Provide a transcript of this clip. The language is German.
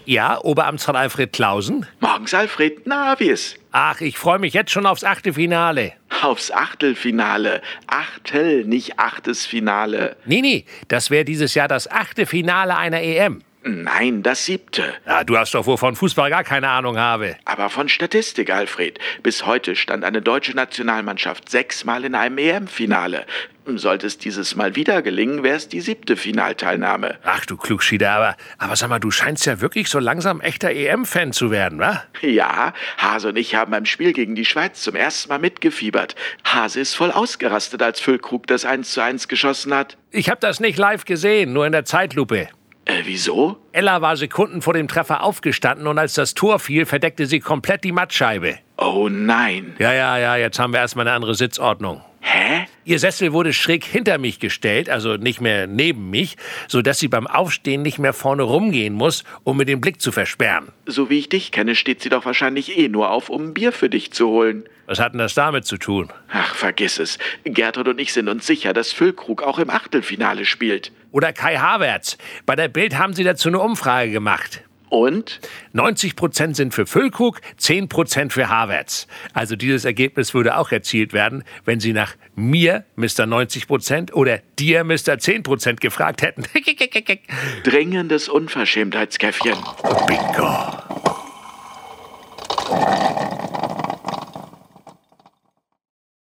Ja, Oberamtsrat Alfred Klausen? Morgens, Alfred. Na, wie ist? Ach, ich freue mich jetzt schon aufs Achtelfinale. Aufs Achtelfinale. Achtel, nicht achtes Finale. Nee, das wäre dieses Jahr das 8. Finale einer EM. Nein, das 7. Ja, du hast doch wohl von Fußball gar keine Ahnung habe. Aber von Statistik, Alfred. Bis heute stand eine deutsche Nationalmannschaft 6-mal in einem EM-Finale. Sollte es dieses Mal wieder gelingen, wäre es die 7. Finalteilnahme. Ach du Klugschieder, aber sag mal, du scheinst ja wirklich so langsam echter EM-Fan zu werden, wa? Ja, Hase und ich haben beim Spiel gegen die Schweiz zum ersten Mal mitgefiebert. Hase ist voll ausgerastet, als Füllkrug das 1:1 geschossen hat. Ich habe das nicht live gesehen, nur in der Zeitlupe. Wieso? Ella war Sekunden vor dem Treffer aufgestanden und als das Tor fiel, verdeckte sie komplett die Mattscheibe. Oh nein. Ja, jetzt haben wir erstmal eine andere Sitzordnung. Hä? Ihr Sessel wurde schräg hinter mich gestellt, also nicht mehr neben mich, sodass sie beim Aufstehen nicht mehr vorne rumgehen muss, um mir den Blick zu versperren. So wie ich dich kenne, steht sie doch wahrscheinlich nur auf, um ein Bier für dich zu holen. Was hat denn das damit zu tun? Ach, vergiss es. Gertrud und ich sind uns sicher, dass Füllkrug auch im Achtelfinale spielt. Oder Kai Havertz. Bei der Bild haben sie dazu eine Umfrage gemacht. Und? 90% sind für Füllkrug, 10% für Havertz. Also dieses Ergebnis würde auch erzielt werden, wenn sie nach mir, Mr. 90%, oder dir, Mr. 10% gefragt hätten. Dringendes Unverschämtheitskäffchen. Bingo.